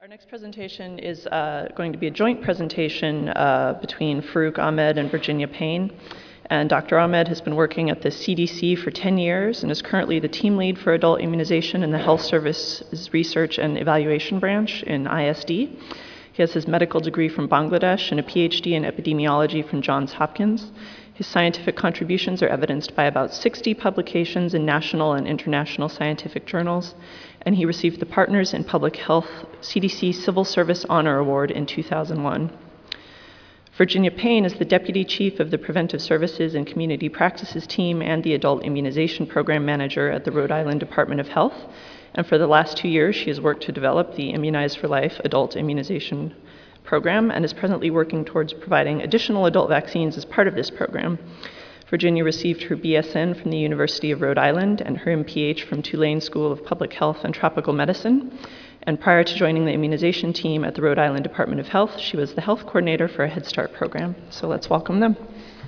Our next presentation is going to be a joint presentation between Farouk Ahmed and Virginia Payne. And Dr. Ahmed has been working at the CDC for 10 years and is currently the team lead for adult immunization in the Health Services Research and Evaluation Branch in ISD. He has his medical degree from Bangladesh and a PhD in epidemiology from Johns Hopkins. His scientific contributions are evidenced by about 60 publications in national and international scientific journals, and he received the Partners in Public Health CDC Civil Service Honor Award in 2001. Virginia Payne is the Deputy Chief of the Preventive Services and Community Practices Team and the Adult Immunization Program Manager at the Rhode Island Department of Health, and for the last 2 years she has worked to develop the Immunize for Life adult immunization program and is presently working towards providing additional adult vaccines as part of this program. Virginia received her BSN from the University of Rhode Island and her MPH from Tulane School of Public Health and Tropical Medicine. And prior to joining the immunization team at the Rhode Island Department of Health, she was the health coordinator for a Head Start program. So let's welcome them.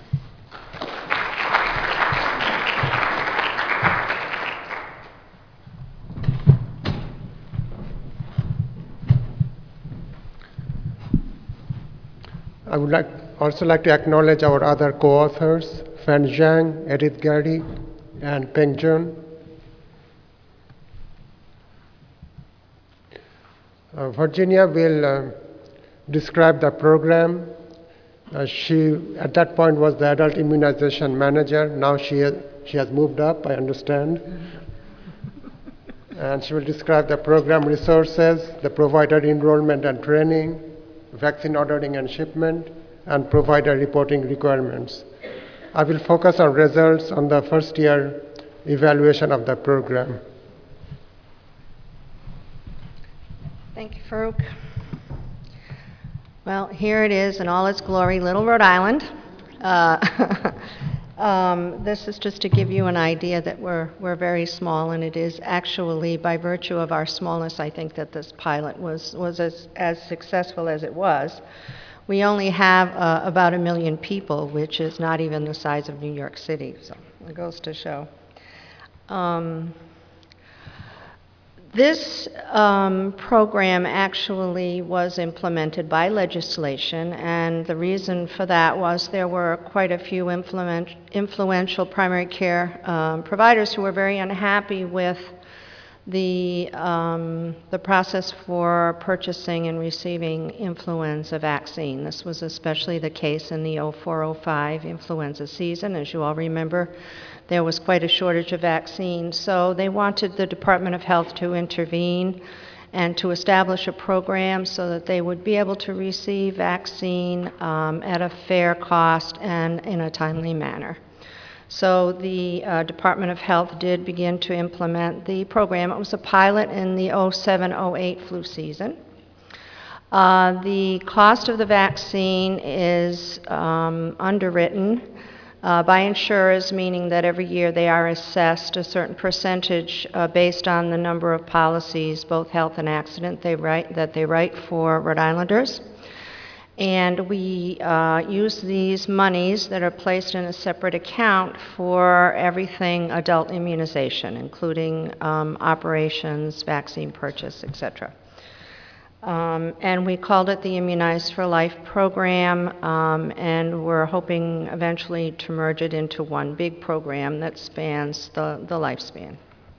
I would also like to acknowledge our other co-authors, Fan Zhang, Edith Gary, and Peng Jun. Virginia will describe the program. She, at that point, was the adult immunization manager. Now she has moved up, I understand. And she will describe the program resources, the provider enrollment and training, vaccine ordering and shipment, and provider reporting requirements. I will focus on results on the first year evaluation of the program. Thank you, Farouk. Well, here it is in all its glory, Little Rhode Island. This is just to give you an idea that we're very small, and it is actually by virtue of our smallness, I think, that this pilot was as successful as it was. We only have about 1 million people, which is not even the size of New York City, so it goes to show. This program actually was implemented by legislation, and the reason for that was there were quite a few influential primary care providers who were very unhappy with the process for purchasing and receiving influenza vaccine. This was especially the case in the 04-05 influenza season. As you all remember, there was quite a shortage of vaccine, so they wanted the Department of Health to intervene and to establish a program so that they would be able to receive vaccine at a fair cost and in a timely manner. So the Department of Health did begin to implement the program. It was a pilot in the 07-08 flu season. The cost of the vaccine is underwritten by insurers, meaning that every year they are assessed a certain percentage based on the number of policies, both health and accident, that they write for Rhode Islanders. And we use these monies that are placed in a separate account for everything adult immunization, including operations, vaccine purchase, etc. And we called it the Immunize for Life program, and we're hoping eventually to merge it into one big program that spans the lifespan.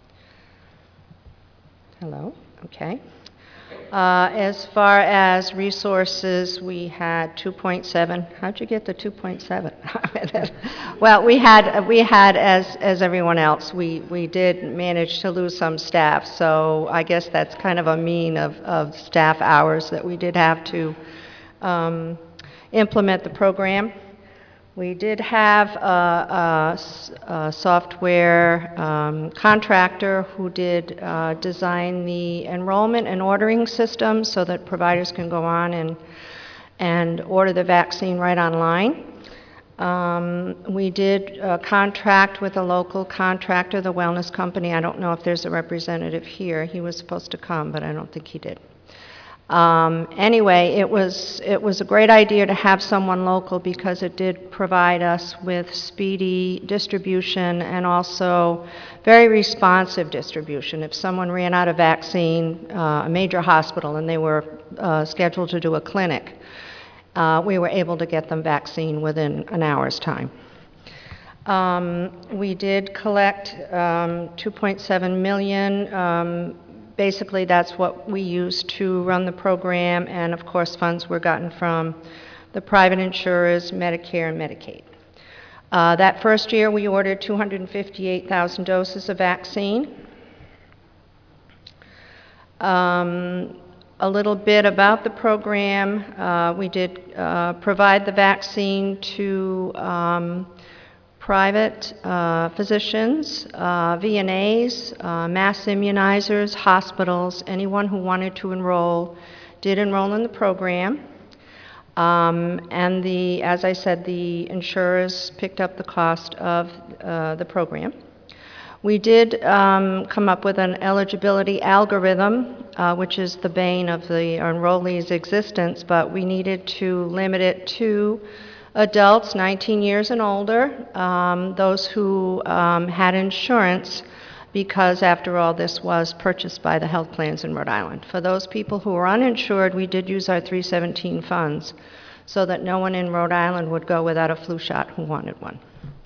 Hello, okay. As far as resources, we had 2.7. How'd you get the 2.7? Well, we had as everyone else, we did manage to lose some staff, so I guess that's kind of a mean of staff hours that we did have to implement the program. We did have a software contractor who did design the enrollment and ordering system so that providers can go on and order the vaccine right online. We did contract with a local contractor, the Wellness Company. I don't know if there's a representative here. He was supposed to come, but I don't think he did. Anyway, it was a great idea to have someone local because it did provide us with speedy distribution and also very responsive distribution. If someone ran out of vaccine, a major hospital, and they were scheduled to do a clinic, we were able to get them vaccine within an hour's time. We did collect 2.7 million. Basically, that's what we used to run the program, and of course, funds were gotten from the private insurers, Medicare, and Medicaid. That first year, we ordered 258,000 doses of vaccine. A little bit about the program. We did provide the vaccine to private physicians, VNAs, mass immunizers, hospitals, anyone who wanted to enroll did enroll in the program. And as I said, the insurers picked up the cost of the program. We did come up with an eligibility algorithm, which is the bane of the enrollee's existence, but we needed to limit it to adults 19 years and older, those who had insurance, because after all, this was purchased by the health plans in Rhode Island. For those people who were uninsured, we did use our 317 funds so that no one in Rhode Island would go without a flu shot who wanted one.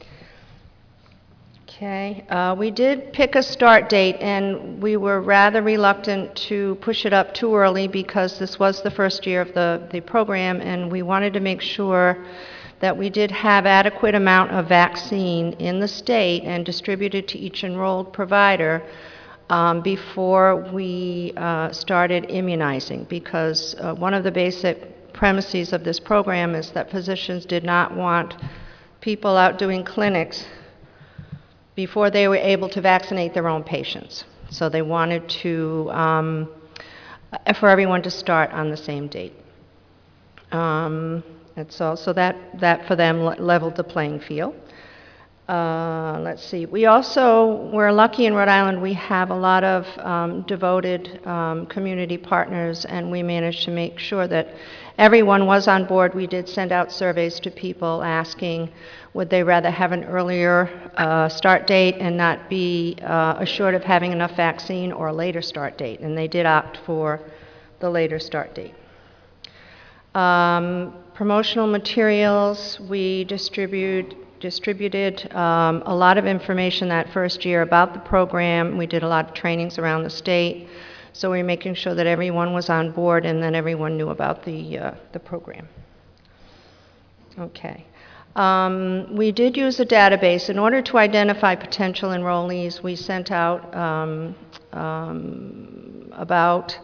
Okay, we did pick a start date, and we were rather reluctant to push it up too early because this was the first year of the program, and we wanted to make sure that we did have adequate amount of vaccine in the state and distributed to each enrolled provider before we started immunizing, because one of the basic premises of this program is that physicians did not want people out doing clinics before they were able to vaccinate their own patients. So they wanted to, for everyone to start on the same date. So that for them leveled the playing field. Let's see. We're lucky in Rhode Island. We have a lot of devoted community partners, and we managed to make sure that everyone was on board. We did send out surveys to people asking, would they rather have an earlier start date and not be assured of having enough vaccine, or a later start date, and they did opt for the later start date. Promotional materials, we distributed a lot of information that first year about the program. We did a lot of trainings around the state, so we were making sure that everyone was on board and then everyone knew about the program. Okay. We did use a database. In order to identify potential enrollees, we sent out about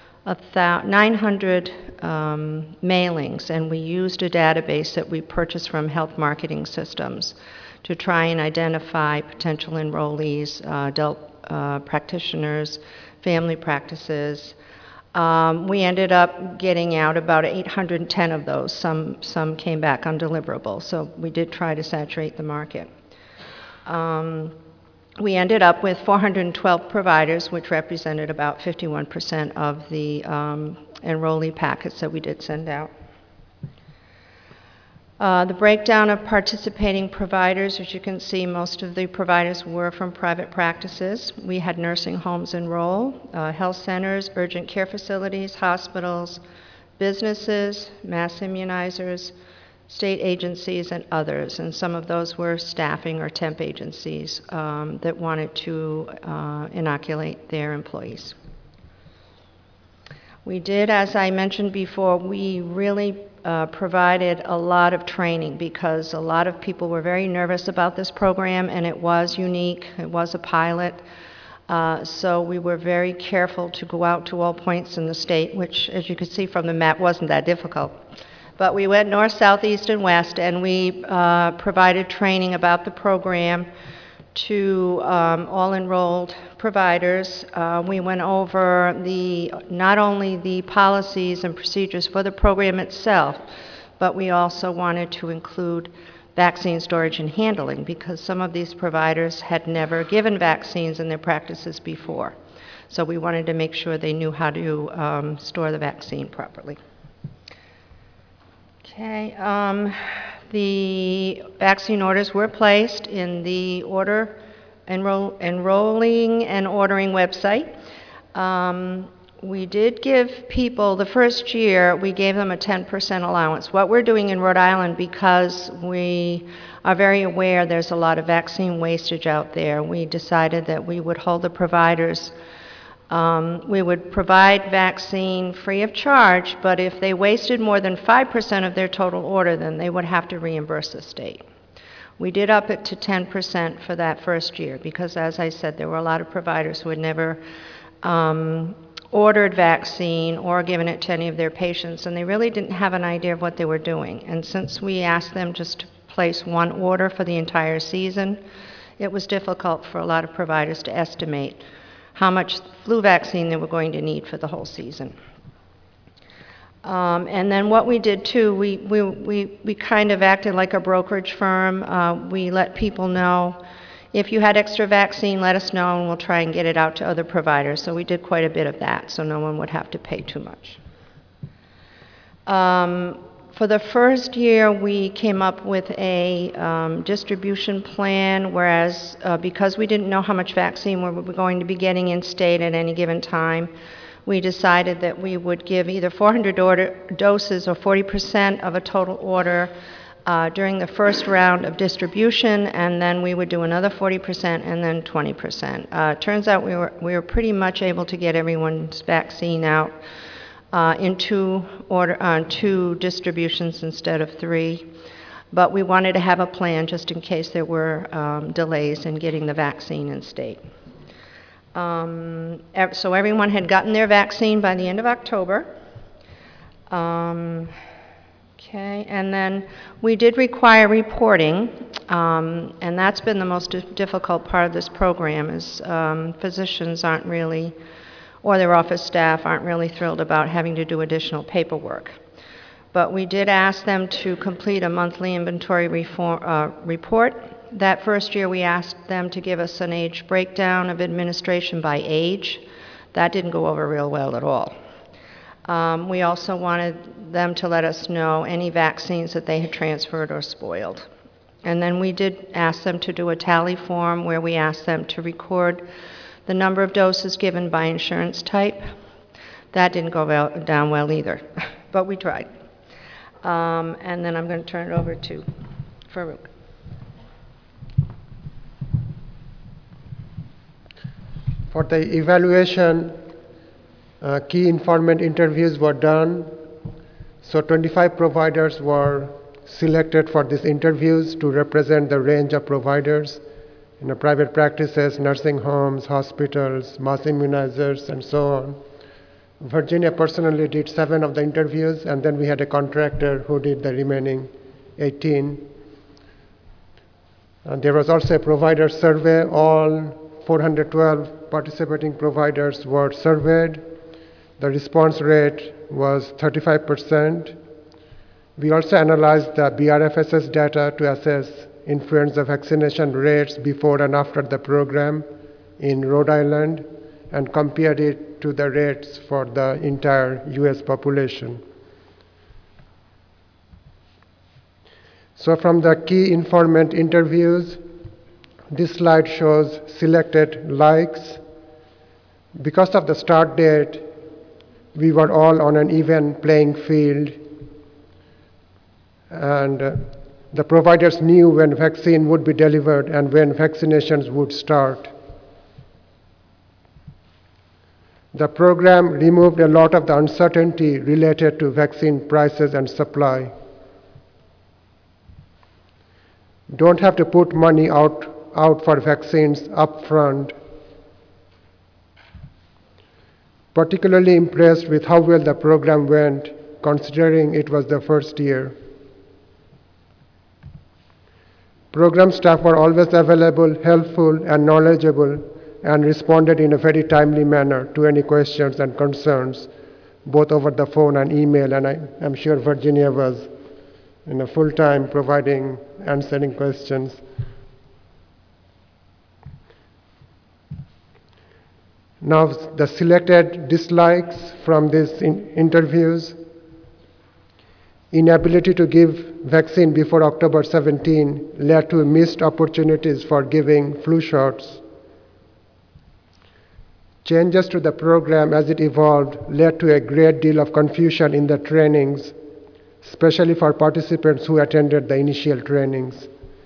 900 mailings, and we used a database that we purchased from Health Marketing Systems to try and identify potential enrollees, adult practitioners, family practices. We ended up getting out about 810 of those. Some came back undeliverable, so we did try to saturate the market. We ended up with 412 providers, which represented about 51% of the enrollee packets that we did send out. The breakdown of participating providers, as you can see, most of the providers were from private practices. We had nursing homes enroll, health centers, urgent care facilities, hospitals, businesses, mass immunizers, state agencies, and others. And some of those were staffing or temp agencies that wanted to inoculate their employees. We did, as I mentioned before, we really provided a lot of training because a lot of people were very nervous about this program, and it was unique. It was a pilot. So we were very careful to go out to all points in the state, which, as you can see from the map, wasn't that difficult. But we went north, south, east, and west, and we provided training about the program to all enrolled providers. We went over not only the policies and procedures for the program itself, but we also wanted to include vaccine storage and handling because some of these providers had never given vaccines in their practices before. So we wanted to make sure they knew how to store the vaccine properly. Okay, the vaccine orders were placed in the enrolling and ordering website. We did give people, the first year, we gave them a 10% allowance. What we're doing in Rhode Island, because we are very aware there's a lot of vaccine wastage out there, we decided that we would hold the providers. We would provide vaccine free of charge, but if they wasted more than 5% of their total order, then they would have to reimburse the state. We did up it to 10% for that first year because, as I said, there were a lot of providers who had never ordered vaccine or given it to any of their patients, and they really didn't have an idea of what they were doing. And since we asked them just to place one order for the entire season, it was difficult for a lot of providers to estimate how much flu vaccine they were going to need for the whole season. And then what we did too, we kind of acted like a brokerage firm. We let people know, if you had extra vaccine, let us know and we'll try and get it out to other providers. So we did quite a bit of that, so no one would have to pay too much. For the first year, we came up with a distribution plan, whereas because we didn't know how much vaccine we were going to be getting in state at any given time, we decided that we would give either 400 doses or 40% of a total order during the first round of distribution, and then we would do another 40% and then 20%. Turns out we were pretty much able to get everyone's vaccine out in two distributions instead of 3. But we wanted to have a plan just in case there were delays in getting the vaccine in state. So everyone had gotten their vaccine by the end of October. Okay, and then we did require reporting, and that's been the most difficult part of this program, is physicians aren't really, or their office staff aren't really thrilled about having to do additional paperwork. But we did ask them to complete a monthly inventory report. That first year we asked them to give us an age breakdown of administration by age. That didn't go over real well at all. We also wanted them to let us know any vaccines that they had transferred or spoiled. And then we did ask them to do a tally form where we asked them to record the number of doses given by insurance type. That didn't go down well either, but we tried. And then I'm going to turn it over to Farouk. For the evaluation, key informant interviews were done. So 25 providers were selected for these interviews to represent the range of providers in private practices, nursing homes, hospitals, mass immunizers, and so on. Virginia personally did 7 of the interviews, and then we had a contractor who did the remaining 18. And there was also a provider survey. All 412 participating providers were surveyed. The response rate was 35%. We also analyzed the BRFSS data to assess influenza vaccination rates before and after the program in Rhode Island and compared it to the rates for the entire US population. So from the key informant interviews, this slide shows selected likes. Because of the start date, we were all on an even playing field, and the providers knew when vaccine would be delivered and when vaccinations would start. The program removed a lot of the uncertainty related to vaccine prices and supply. Don't have to put money out for vaccines up front. Particularly impressed with how well the program went, considering it was the first year. Program staff were always available, helpful, and knowledgeable, and responded in a very timely manner to any questions and concerns, both over the phone and email, and I'm sure Virginia was full-time answering questions. Now, the selected dislikes from these interviews: inability to give vaccine before October 17 led to missed opportunities for giving flu shots. Changes to the program as it evolved led to a great deal of confusion in the trainings, especially for participants who attended the initial trainings.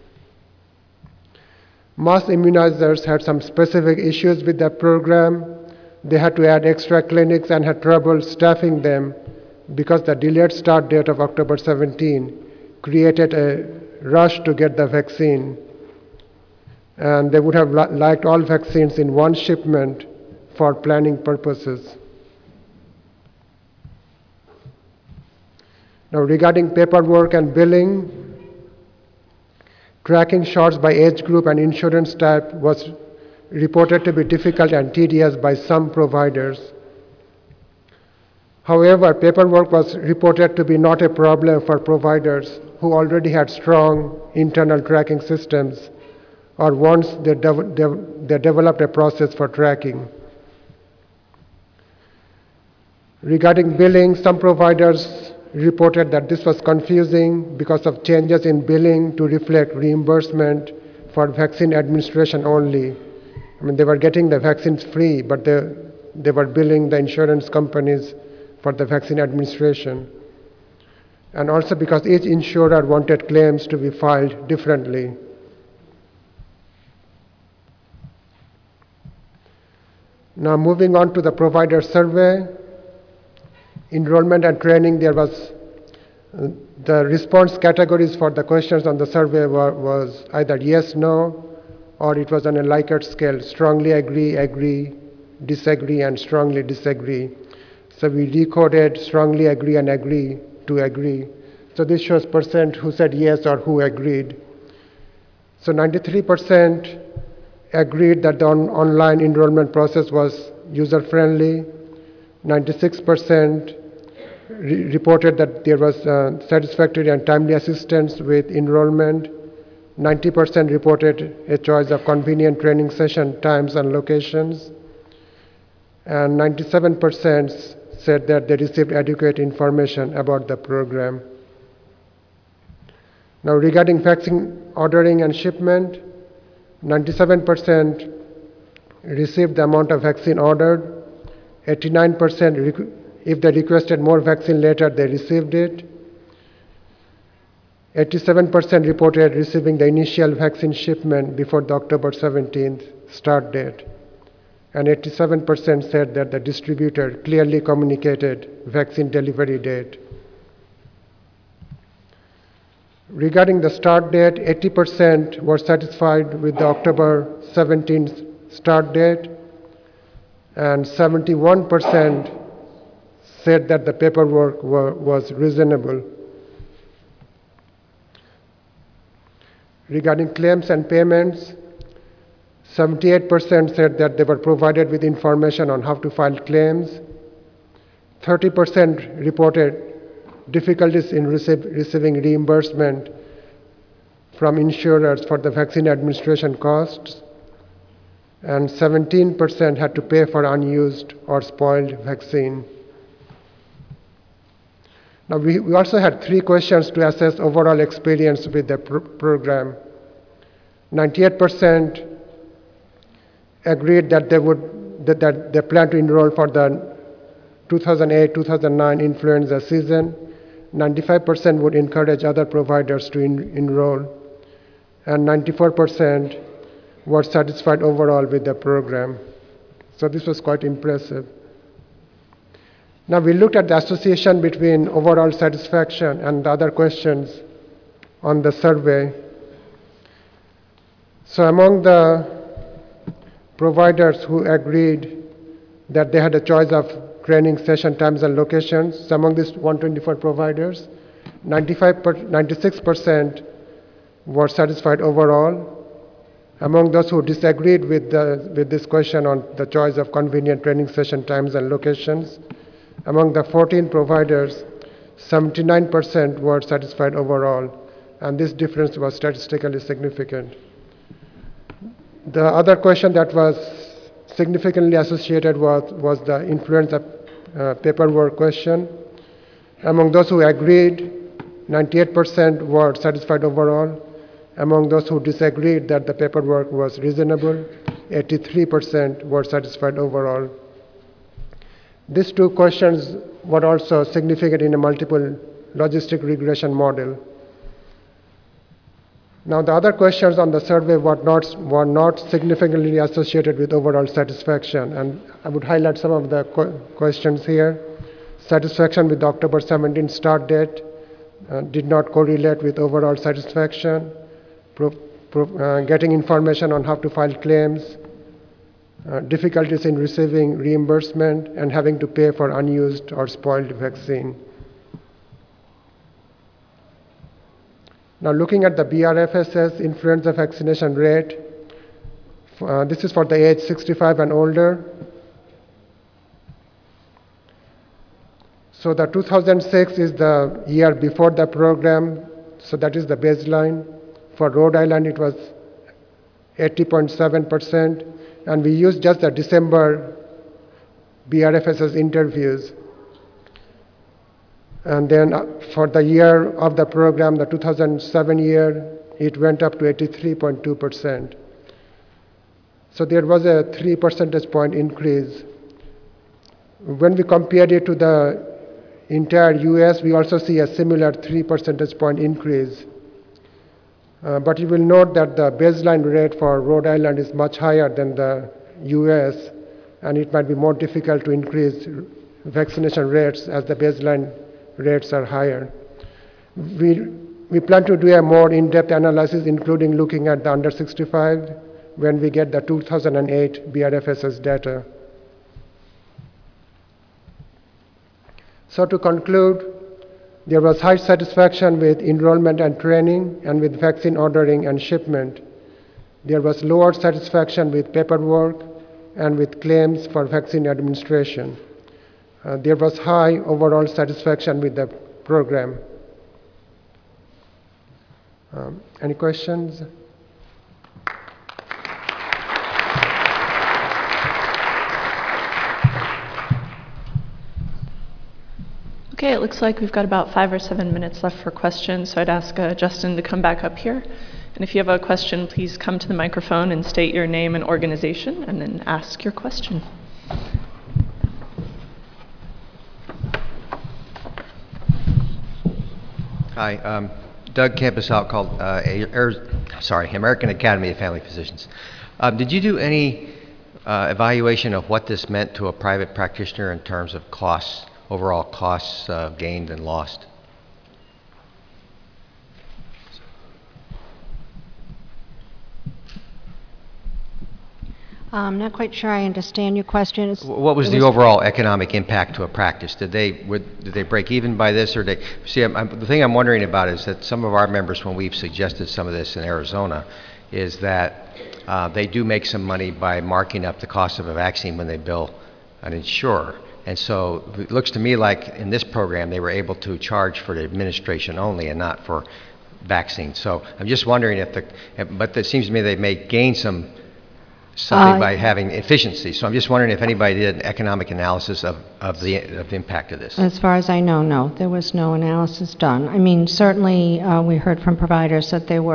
Most immunizers had some specific issues with the program. They had to add extra clinics and had trouble staffing them because the delayed start date of October 17 created a rush to get the vaccine. And they would have liked all vaccines in one shipment for planning purposes. Now, regarding paperwork and billing, tracking shots by age group and insurance type was reported to be difficult and tedious by some providers. However, paperwork was reported to be not a problem for providers who already had strong internal tracking systems, or once they developed a process for tracking. Regarding billing, some providers reported that this was confusing because of changes in billing to reflect reimbursement for vaccine administration only. I mean, they were getting the vaccines free, but they were billing the insurance companies for the vaccine administration. And also because each insurer wanted claims to be filed differently. Now, moving on to the provider survey. Enrollment and training, there was the response categories for the questions on the survey was either yes, no, or it was on a Likert scale: strongly agree, agree, disagree, and strongly disagree. So we decoded strongly agree and agree to agree. So this shows percent who said yes or who agreed. So 93% agreed that the online enrollment process was user-friendly. 96% reported that there was satisfactory and timely assistance with enrollment. 90% reported a choice of convenient training session times and locations. And 97% said that they received adequate information about the program. Now, regarding vaccine ordering and shipment, 97% received the amount of vaccine ordered. 89%, if they requested more vaccine later, they received it. 87% reported receiving the initial vaccine shipment before the October 17th start date. And 87% said that the distributor clearly communicated vaccine delivery date. Regarding the start date, 80% were satisfied with the October 17th start date, and 71% said that the paperwork was reasonable. Regarding claims and payments, 78% said that they were provided with information on how to file claims. 30% reported difficulties in receiving reimbursement from insurers for the vaccine administration costs. And 17% had to pay for unused or spoiled vaccine. Now, we also had 3 questions to assess overall experience with the program. 98% agreed that they plan to enroll for the 2008-2009 influenza season. 95% would encourage other providers to enroll, and 94% were satisfied overall with the program. So this was quite impressive. Now, we looked at the association between overall satisfaction and the other questions on the survey. So among the providers who agreed that they had a choice of training session times and locations, so among these 124 providers, 96% were satisfied overall. Among those who disagreed with this question on the choice of convenient training session times and locations, among the 14 providers, 79% were satisfied overall, and this difference was statistically significant. The other question that was significantly associated was the influenza paperwork question. Among those who agreed, 98% were satisfied overall. Among those who disagreed that the paperwork was reasonable, 83% were satisfied overall. These two questions were also significant in a multiple logistic regression model. Now, the other questions on the survey were not significantly associated with overall satisfaction, and I would highlight some of the questions here. Satisfaction with the October 17 start date did not correlate with overall satisfaction. Getting information on how to file claims, difficulties in receiving reimbursement, and having to pay for unused or spoiled vaccine. Now, looking at the BRFSS influenza vaccination rate, this is for the age 65 and older. So the 2006 is the year before the program, so that is the baseline. For Rhode Island, it was 80.7%, and we used just the December BRFSS interviews. And then for the year of the program, the 2007 year, it went up to 83.2%. So there was a 3 percentage point increase. When we compared it to the entire US, we also see a similar 3 percentage point increase. But you will note that the baseline rate for Rhode Island is much higher than the US, and it might be more difficult to increase vaccination rates as the baseline rates are higher. We plan to do a more in-depth analysis, including looking at the under 65 when we get the 2008 BRFSS data. So to conclude, there was high satisfaction with enrollment and training and with vaccine ordering and shipment. There was lower satisfaction with paperwork and with claims for vaccine administration. There was high overall satisfaction with the program. Any questions? Okay, it looks like we've got about 5 or 7 minutes left for questions, so I'd ask Justin to come back up here. And if you have a question, please come to the microphone and state your name and organization, and then ask your question. Hi, Doug Campus-Out called American Academy of Family Physicians. Did you do any evaluation of what this meant to a private practitioner in terms of costs, overall costs gained and lost? I'm not quite sure I understand your question. What was the overall economic impact to a practice? Did they break even by this, or the thing I'm wondering about is that some of our members, when we've suggested some of this in Arizona, is that they do make some money by marking up the cost of a vaccine when they bill an insurer. And so it looks to me like in this program they were able to charge for the administration only and not for vaccine. So I'm just wondering but it seems to me they may gain something by having efficiency. So I'm just wondering if anybody did an economic analysis of the impact of this. As far as I know, no. There was no analysis done. I mean, certainly we heard from providers that there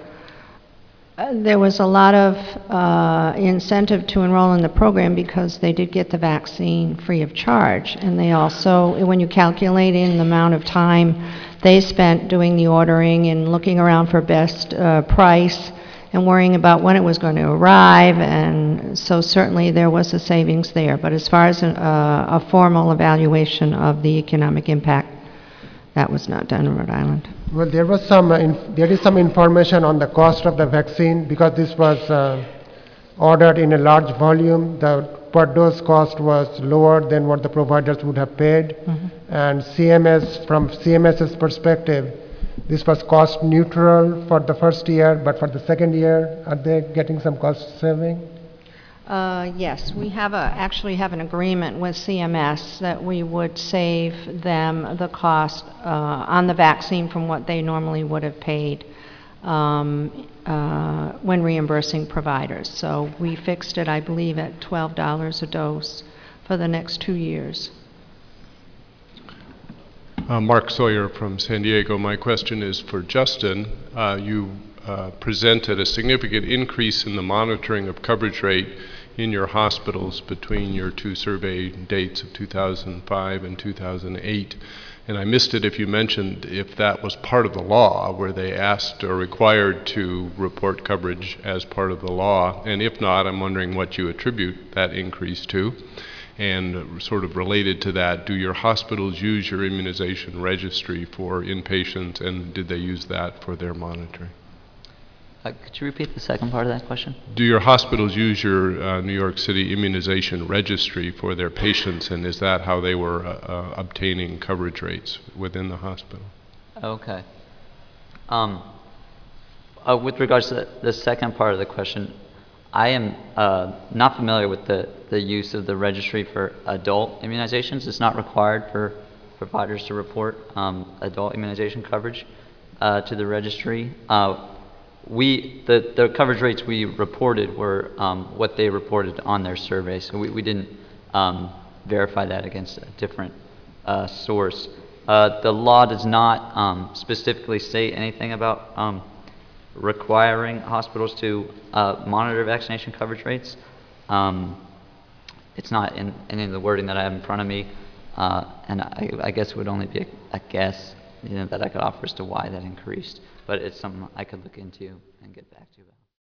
was a lot of incentive to enroll in the program because they did get the vaccine free of charge. And they also, when you calculate in the amount of time they spent doing the ordering and looking around for best price, and worrying about when it was going to arrive, and so certainly there was a savings there. But as far as a formal evaluation of the economic impact, that was not done in Rhode Island. Well, there is some information on the cost of the vaccine because this was ordered in a large volume. The per dose cost was lower than what the providers would have paid, and from CMS's perspective, this was cost neutral for the first year, but for the second year, are they getting some cost saving? Yes, we actually have an agreement with CMS that we would save them the cost on the vaccine from what they normally would have paid. when reimbursing providers. So we fixed it, I believe, at $12 a dose for the next 2 years. Mark Sawyer from San Diego. My question is for Justin. You presented a significant increase in the monitoring of coverage rate in your hospitals between your two survey dates of 2005 and 2008. And I missed it if you mentioned if that was part of the law, were they asked or required to report coverage as part of the law? And if not, I'm wondering what you attribute that increase to. And sort of related to that, do your hospitals use your immunization registry for inpatients, and did they use that for their monitoring? Could you repeat the second part of that question? Do your hospitals use your New York City immunization registry for their patients, and is that how they were obtaining coverage rates within the hospital? Okay. With regards to the second part of the question, I am not familiar with the use of the registry for adult immunizations. It's not required for providers to report adult immunization coverage to the registry. The coverage rates we reported were what they reported on their survey, so we didn't verify that against a different source. The law does not specifically say anything about requiring hospitals to monitor vaccination coverage rates. It's not in any of the wording that I have in front of me, and I guess it would only be a guess that I could offer as to why that increased. But it's something I could look into and get back to you about.